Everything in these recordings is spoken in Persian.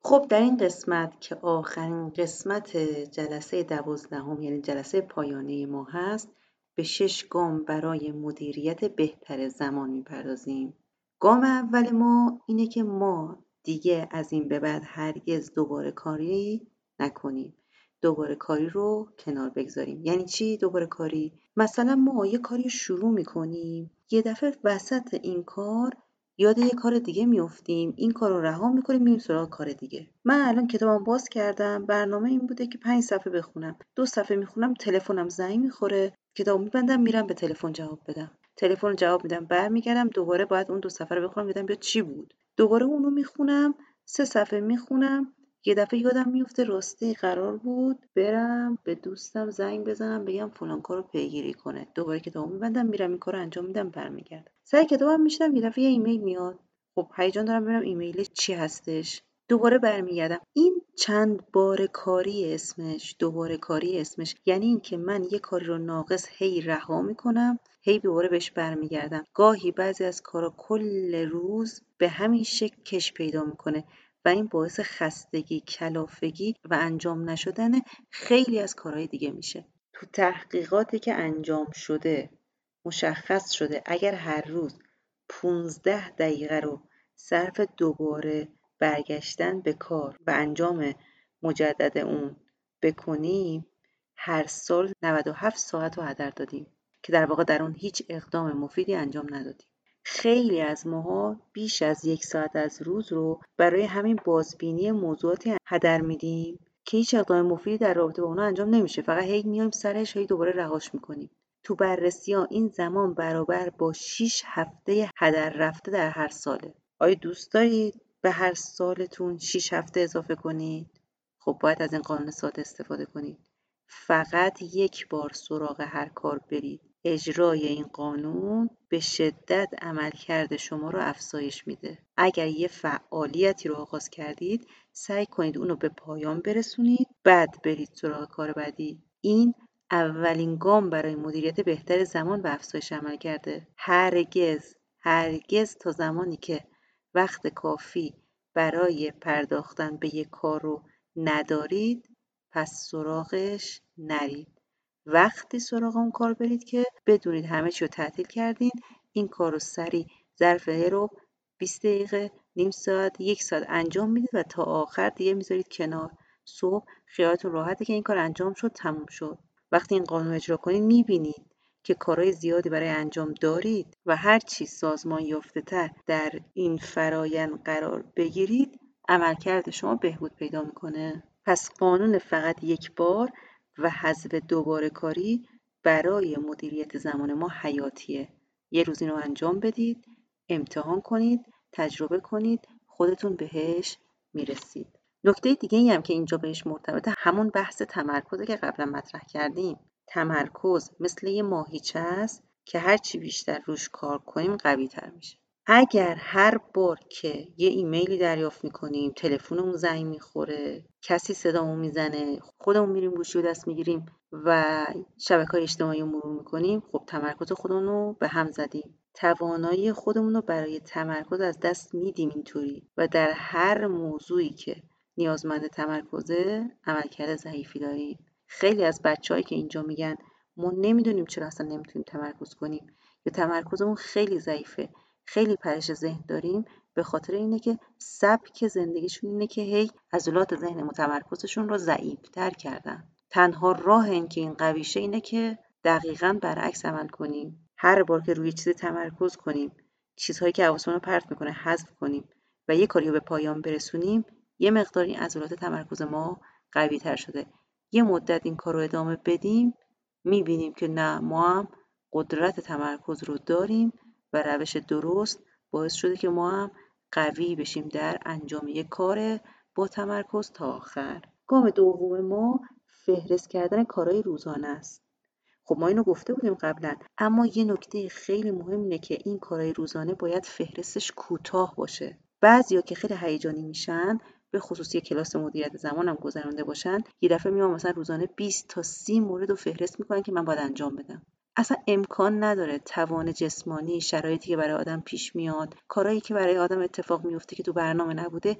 خب در این قسمت که آخرین قسمت جلسه 12 یعنی جلسه پایانی ما هست، به 6 گام برای مدیریت بهتر زمان میپردازیم. گام اول ما اینه که ما دیگه از این به بعد هرگز دوباره کاری نکنیم. دوباره کاری رو کنار بگذاریم. یعنی چی دوباره کاری؟ مثلا ما یه کاری شروع میکنیم، یه دفعه وسط این کار یاد یه کار دیگه میافتیم، این کار رو رها میکنیم، میریم سراغ کار دیگه. من الان کتابم باز کردم، برنامه این بوده که 5 صفحه بخونم. 2 صفحه میخونم، تلفنم زنگ میخوره، کتاب میبندم، میرم به تلفن جواب بدم. تلفن جواب میدم، برمیگردم، دوباره باید اون 2 صفحه رو بخونم، ببینم بیا چی بود. دوباره اونو میخونم، 3 صفحه میخونم، یه دفعه یادم میفته راستی قرار بود برم به دوستم زنگ بزنم بگم فلان کارو پیگیری کنه. دوباره کتابو میبندم، میرم این کارو انجام میدم، برمیگردم. سر کتابم میشینم، یه دفعه یه ایمیل میاد. خب هیجان دارم ببینم ایمیل چی هستش. دوباره برمیگردم. این چند بار کاری اسمش، دوباره کاری اسمش، یعنی این که من یه کاری رو ناقص هی رها میکنم، هی دوباره بهش برمیگردم. گاهی بعضی از کارا کل روز به همین شکل کش پیدا میکنه و این باعث خستگی، کلافگی و انجام نشدن خیلی از کارهای دیگه میشه. تو تحقیقاتی که انجام شده مشخص شده اگر هر روز 15 دقیقه رو صرف دوباره برگشتن به کار و انجام مجدد اون بکنیم، هر سال 97 ساعت رو هدر دادیم که در واقع در اون هیچ اقدام مفیدی انجام ندادیم. خیلی از ماها بیش از 1 ساعت از روز رو برای همین بازبینی موضوعاتی هدر میدیم که هیچ اقدام مفیدی در رابطه با اونا انجام نمیشه، فقط هی میایم سرش، هی دوباره رهاش میکنیم. تو بررسی‌ها این زمان برابر با 6 هفته هدر رفته در هر ساله. آیا دوست دارید به هر سالتون 6 هفته اضافه کنید؟ خب باید از این قانون ساده استفاده کنید. فقط یک بار سراغ هر کار برید. اجرای این قانون به شدت عملکرد شما رو افزایش میده. اگر یه فعالیتی رو آغاز کردید، سعی کنید اونو به پایان برسونید، بعد برید سراغ کار بعدی. این اولین گام برای مدیریت بهتر زمان و افزایش عملکرده. هرگز تا زمانی که وقت کافی برای پرداختن به یک کار رو ندارید، پس سراغش نرید. وقتی سراغ اون کار برید که بدونید همه چی رو تعطیل کردین، این کار رو سریع ظرف 20 دقیقه، نیم ساعت، 1 ساعت انجام میدید و تا آخر دیگه میذارید کنار. صبح خیالتون راحته که این کار انجام شد، تموم شد. وقتی این قانون اجرا کنید میبینید که کارهای زیادی برای انجام دارید و هر چی سازمان یافته تر در این فرایند قرار بگیرید، عملکرد شما بهبود پیدا میکنه. پس قانون فقط یک بار و حذف دوباره کاری برای مدیریت زمان ما حیاتیه. یه روز اینو انجام بدید، امتحان کنید، تجربه کنید، خودتون بهش میرسید. نکته دیگه ای هم که اینجا بهش مرتبطه همون بحث تمرکزه که قبلا مطرح کردیم. تمرکز مثل یه ماهیچه است که هرچی بیشتر روش کار کنیم قوی تر میشه. اگر هر بار که یه ایمیلی دریافت میکنیم، تلفنمون زنگ میخوره، کسی صدامون میزنه، خودمون میریم گوشی رو دست میگیریم و شبکه‌های اجتماعی رو مرور میکنیم، خب تمرکز خودمون رو به هم زدیم. توانایی خودمون رو برای تمرکز از دست میدیم اینطوری و در هر موضوعی که نیازمند تمرکزه عملکرد ضعیفی داریم. خیلی از بچه‌هایی که اینجا میگن ما نمیدونیم چرا اصلا نمیتونیم تمرکز کنیم یا تمرکزمون خیلی ضعیفه، خیلی پرش ذهن داریم، به خاطر اینه که سبک زندگیشون اینه که هی عضلات ذهن متمرکزشون رو ضعیف‌تر کردن. تنها راه این که این قوی شه اینه که دقیقاً برعکس عمل کنیم. هر بار که روی چیزی تمرکز کنیم، چیزهایی که حواسمون رو پرت میکنه حذف کنیم و یه کاری رو به پایان برسونیم، یه مقدار این عضلات تمرکز ما قوی تر شده. یه مدت این کار رو ادامه بدیم، میبینیم که نه، ما هم قدرت تمرکز رو داریم و روش درست باعث شده که ما هم قوی بشیم در انجام یک کار با تمرکز تا آخر. گام دوم ما فهرست کردن کارهای روزانه است. خب ما اینو گفته بودیم قبلا، اما یه نکته خیلی مهم اینه که این کارهای روزانه باید فهرستش کوتاه باشه. بعضیا که خیلی هیجانی میشن، به خصوص یه کلاس مدیریت زمان هم گذرانده باشن، یه دفعه میان مثلا روزانه 20 تا 30 مورد رو فهرست میکنن که من باید انجام بدم. اصلا امکان نداره توان جسمانی، شرایطی که برای آدم پیش میاد، کارهایی که برای آدم اتفاق میفته که تو برنامه نبوده،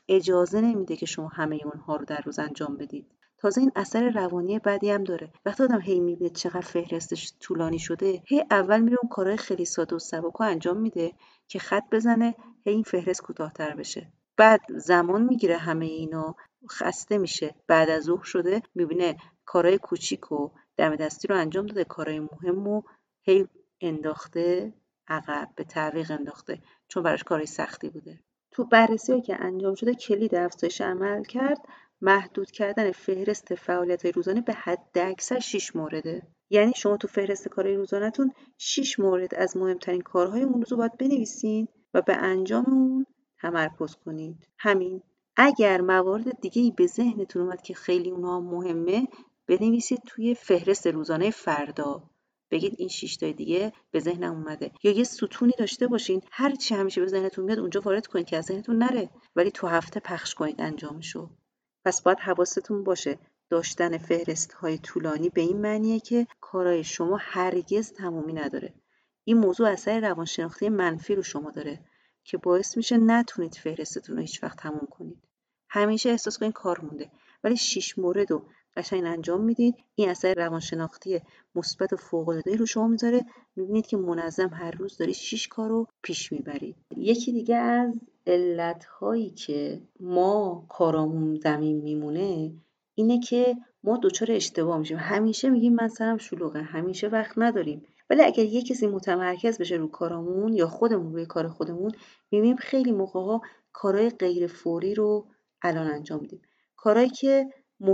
اجازه نمیده که شما همه اونها رو در روز انجام بدید. تازه این اثر روانی بدی هم داره. وقتی آدم هی میبینه چقدر فهرستش طولانی شده، هی اول میره اون کارهای خیلی ساده و سبک انجام میده که خط بزنه هی این فهرست کوتاه‌تر بشه. بعد زمان میگیره همه اینا، خسته میشه. بعد از ظهر شده میبینه کارهای کوچیک و دم دستی رو انجام داده، کارهای مهم و هی انداخته عقب، به تعویق انداخته، چون براش کارهای سختی بوده. تو بررسی‌هایی که انجام شده کلید افزایش عمل کرد محدود کردن فهرست فعالیت‌های روزانه به حداکثر 6 مورده. یعنی شما تو فهرست کارهای روزانه‌تون 6 مورد از مهمترین کارهای اون روز رو باید بنویسین و به انجام اون تمرکز کنید. همین. اگر موارد دیگه‌ای به ذهنتون اومد که خیلی اونها مهمه، بنویسید توی فهرست روزانه فردا. بگید این 6 تا دیگه به ذهنم اومده، یا یه ستونی داشته باشین هر چی همیشه به ذهنتون میاد اونجا وارد کنید که از ذهنتون نره، ولی تو هفته پخش کنید انجامشو. پس باید حواستون باشه داشتن فهرست‌های طولانی به این معنیه که کارهای شما هرگز تمومی نداره. این موضوع اثر روانشناختی منفی رو شما داره که باعث میشه نتونید فهرستتون رو هیچ وقت تموم کنید. همیشه احساس کنید کار مونده، ولی 6 مورد رو قشنگ انجام میدید. این اثر روانشناختی مثبت و فوق‌العاده‌ای رو شما میذاره، میبینید که منظم هر روز دارید 6 کار رو پیش میبرید. یکی دیگه از علت‌هایی که ما کارامون زمین میمونه اینه که ما دچار اشتباه میشیم. همیشه میگیم من سرم شلوغه، همیشه وقت نداریم. ولی اگر یه کسی متمرکز بشه رو کارامون یا خودمون روی کار خودمون، میبینیم خیلی موقع‌ها کارهای غیر فوری رو الان انجام میدیم. کارهایی که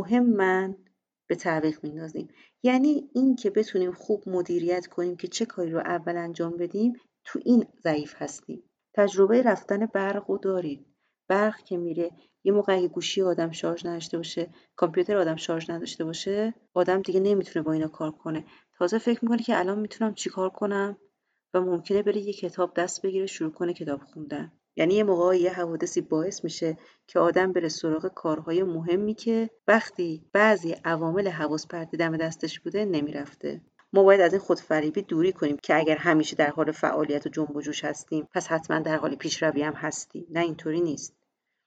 مهمن به تعویق میندازیم. یعنی این که بتونیم خوب مدیریت کنیم که چه کاری رو اول انجام بدیم، تو این ضعیف هستیم. تجربه رفتن برق رو دارید. برق که میره، یه موقع اگه گوشی آدم شارژ نداشته باشه، کامپیوتر آدم شارژ نداشته باشه، آدم دیگه نمیتونه با اینا کار کنه. تازه فکر میکنه که الان میتونم چیکار کنم و ممکنه بره یه کتاب دست بگیره شروع کنه کتاب خوندن. یعنی یه موقع یه حوادثی باعث میشه که آدم بره سراغ کارهای مهمی که وقتی بعضی عوامل حواس پرتی دم دستش بوده نمیرفته. ما باید از این خودفریبی دوری کنیم که اگر همیشه در حال فعالیت و جنب و جوش هستیم پس حتما در حال پیشروی هم هستیم. نه، اینطوری نیست.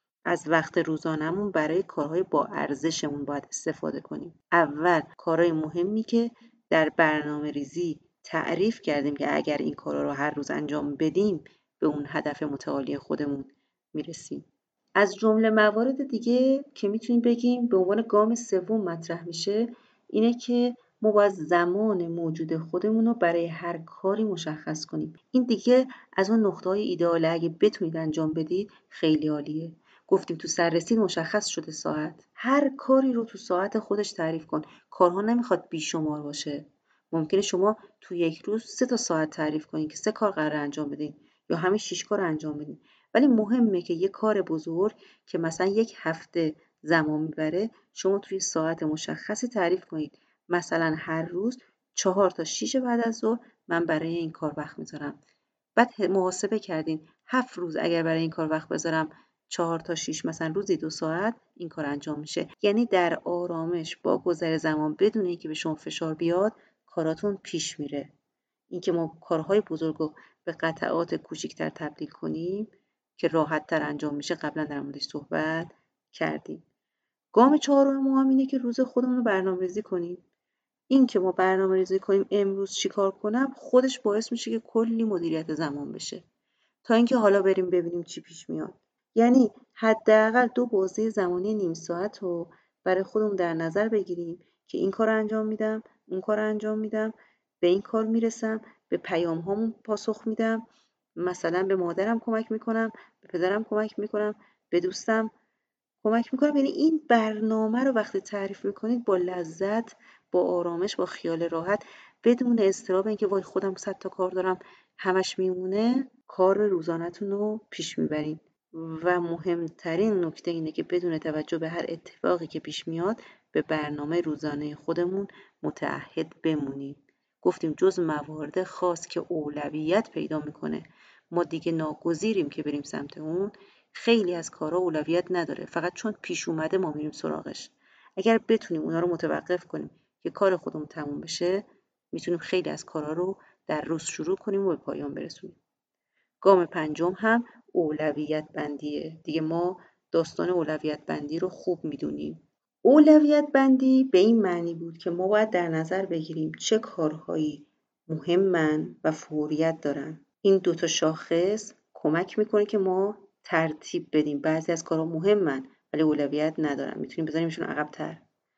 از وقت روزانمون برای کارهای با ارزشمون باید استفاده کنیم. اول کارهای مهمی که در برنامه ریزی تعریف کردیم که اگر این کارا رو هر روز انجام بدیم به اون هدف متعالی خودمون میرسیم. از جمله موارد دیگه که میتونیم بگیم به عنوان گام سوم مطرح میشه اینه که ما باید زمان موجود خودمون رو برای هر کاری مشخص کنیم. این دیگه از اون نقطه‌های ایدئاله، اگه بتونید انجام بدید خیلی عالیه. گفتیم تو سررسید مشخص شده ساعت. هر کاری رو تو ساعت خودش تعریف کن. کارها نمیخواد بیشمار باشه. ممکنه شما تو یک روز 3 تا ساعت تعریف کنید که 3 کار قراره انجام بدین یا همین 6 کار انجام بدین. ولی مهمه که یه کار بزرگ که مثلا 1 هفته زمان میبره شما توی ساعت مشخصی تعریف کنید. مثلا هر روز 4 تا 6 بعد از ظهر من برای این کار وقت میذارم. بعد محاسبه کردین 7 روز اگر برای این کار وقت بذارم 4 تا 6 مثلا روزی 2 ساعت این کار انجام میشه. یعنی در آرامش با گذر زمان بدون اینکه به شما فشار بیاد کاراتون پیش میره. اینکه ما کارهای بزرگ رو به قطعات کوچیک‌تر تبدیل کنیم که راحت‌تر انجام میشه قبلا در موردش صحبت کردیم. گام چهارم ما هم اینه که روز خودمون رو برنامه‌ریزی کنیم. این که ما برنامه‌ریزی کنیم امروز چیکار کنم خودش باعث میشه که کلی مدیریت زمان بشه. تا اینکه حالا بریم ببینیم چی پیش میاد. یعنی حداقل 2 بازه زمانی نیم ساعت رو برای خودمون در نظر بگیریم که این کار انجام میدم، اون کار انجام میدم، به این کار میرسم، به پیام هامون پاسخ میدم، مثلا به مادرم کمک میکنم، به پدرم کمک میکنم، به دوستم کمک میکنم. یعنی این برنامه رو وقتی تعریف میکنید با لذت، با آرامش، با خیال راحت، بدون اضطراب اینکه وای خودم 100 تا کار دارم همش میمونه، کار روزانه‌تون رو پیش میبرید. و مهمترین نکته اینه که بدون توجه به هر اتفاقی که پیش میاد به برنامه روزانه خودمون متعهد بمونیم. گفتیم جز موارد خاص که اولویت پیدا میکنه ما دیگه ناگزیریم که بریم سمت اون، خیلی از کارها اولویت نداره، فقط چون پیش اومده ما میریم سراغش. اگر بتونیم اونا رو متوقف کنیم که کار خودمون تموم بشه، میتونیم خیلی از کارها رو در روز شروع کنیم و به پایان برسونیم. گام پنجم هم اولویت بندیه. دیگه ما داستان اولویت بندی رو خوب میدونیم. اولویت بندی به این معنی بود که ما باید در نظر بگیریم چه کارهایی مهمن و فوریت دارن. این دوتا شاخص کمک میکنه که ما ترتیب بدیم. بعضی از کارها مهمن ولی اولویت ندارن، میتونیم بذاریمشون عقب‌تر.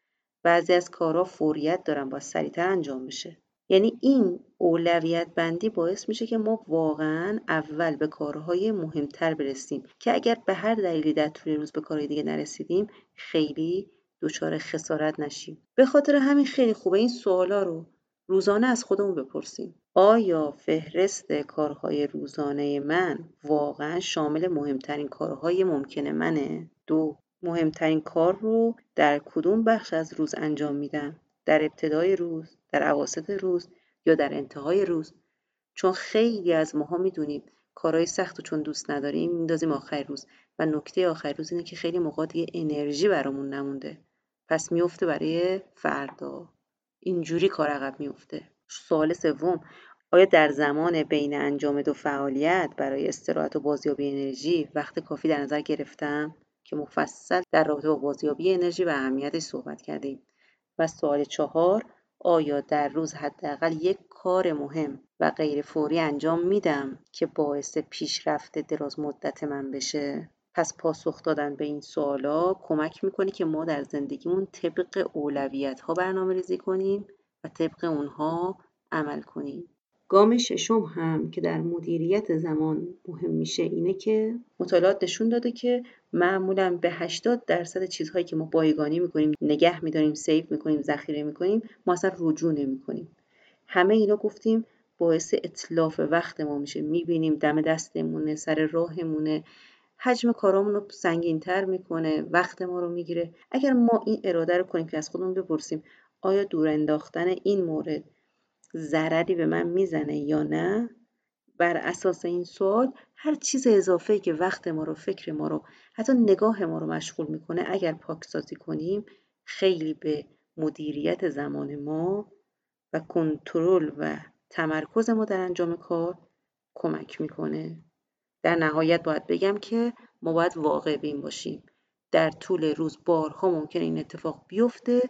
بعضی از کارها فوریت دارن، باید سریعتر انجام بشه. یعنی این اولویت بندی باعث میشه که ما واقعا اول به کارهای مهمتر برسیم که اگر به هر دلیلی در طول روز به کارهای دیگه نرسیدیم خیلی دچار خسارت نشیم. به خاطر همین خیلی خوبه این سوالا رو روزانه از خودمون بپرسیم. آیا فهرست کارهای روزانه من واقعا شامل مهمترین کارهای ممکن منه؟ 2. مهمترین کار رو در کدوم بخش از روز انجام میدم؟ در ابتدای روز، در اواسط روز یا در انتهای روز؟ چون خیلی از ماها میدونیم کارهای سخت رو چون دوست نداریم میندازیم آخر روز و نکته آخر روز اینه که خیلی موقع دیگه انرژی برامون نمونده، پس میفته برای فردا. اینجوری کار عقب میفته. سوال سوم، آیا در زمان بین انجام دو فعالیت برای استراحت و بازیابی انرژی وقت کافی در نظر گرفتم؟ که مفصل در رابطه با بازیابی انرژی و اهمیتش صحبت کردیم. و سوال 4، آیا در روز حداقل یک کار مهم و غیر فوری انجام میدم که باعث پیشرفت دراز مدت من بشه؟ پس پاسخ دادن به این سوالا کمک میکنه که ما در زندگیمون طبق اولویت ها برنامه ریزی کنیم و طبق اونها عمل کنیم. گام ششم هم که در مدیریت زمان مهم میشه اینه که مطالعات نشون داده که معمولاً به 80% چیزهایی که ما بایگانی میکنیم، نگه میداریم، سیو میکنیم، ذخیره میکنیم، ما اصلا رجوع نمیکنیم. همه اینا گفتیم باعث اتلاف وقت ما میشه. میبینیم دم دستمونه، سر راهمونه، حجم کارامون رو سنگین‌تر میکنه، وقت ما رو میگیره. اگر ما این اراده رو کنیم که از خودمون بپرسیم آیا دور انداختن این مورد ضرری به من میزنه یا نه، بر اساس این سوال هر چیز اضافه‌ای که وقت ما رو، فکر ما رو، حتی نگاه ما رو مشغول میکنه اگر پاکسازی کنیم خیلی به مدیریت زمان ما و کنترل و تمرکز ما در انجام کار کمک میکنه. در نهایت باید بگم که ما باید واقع بین باشیم. در طول روز بارها ممکنه این اتفاق بیفته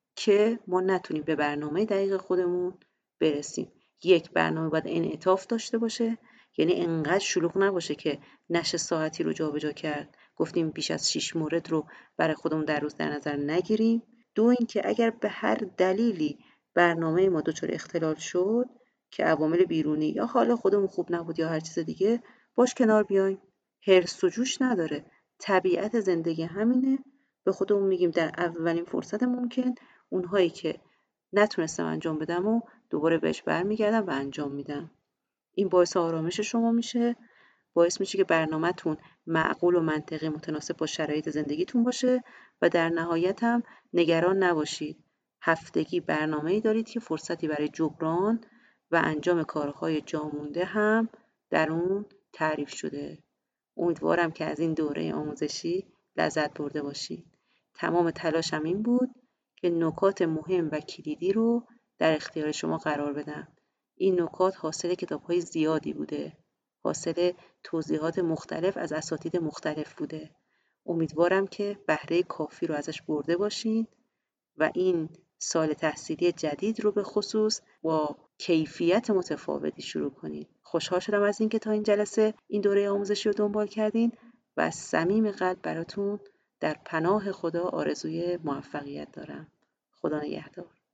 که ما نتونیم به برنامه دقیق خودمون برسیم. یک برنامه باید انعطاف داشته باشه، یعنی انقدر شلوغ نباشه که نشه ساعتی رو جابجا کرد. گفتیم بیش از 6 مورد رو برای خودمون در روز در نظر نگیریم. 2 اینکه اگر به هر دلیلی برنامه ما دچار اختلال شد که عوامل بیرونی یا حال خودمون خوب نبود یا هر چیز دیگه، باش کنار بیایم. حرص و جوش نداره. طبیعت زندگی همینه. به خودمون میگیم در اولین فرصت ممکن اونهایی که نتونستم انجام بدم و دوباره بهش برمیگردم و انجام میدم. این باعث آرامش شما میشه، باعث میشه که برنامه‌تون معقول و منطقی متناسب با شرایط زندگیتون باشه و در نهایت هم نگران نباشید. هفتگی برنامه‌ای دارید که فرصتی برای جبران و انجام کارهای جامونده هم در اون تعریف شده. امیدوارم که از این دوره آموزشی لذت برده باشید. تمام تلاشم این بود که نکات مهم و کلیدی رو در اختیار شما قرار بدم. این نکات حاصل کتاب‌های زیادی بوده. حاصل توضیحات مختلف از اساتید مختلف بوده. امیدوارم که بهره کافی رو ازش برده باشین و این سال تحصیلی جدید رو به خصوص با کیفیت متفاوتی شروع کنید. خوشحال شدم از اینکه تا این جلسه این دوره آموزشی رو دنبال کردین و از صمیم قلب براتون در پناه خدا آرزوی موفقیت دارم. خدا نگهدار.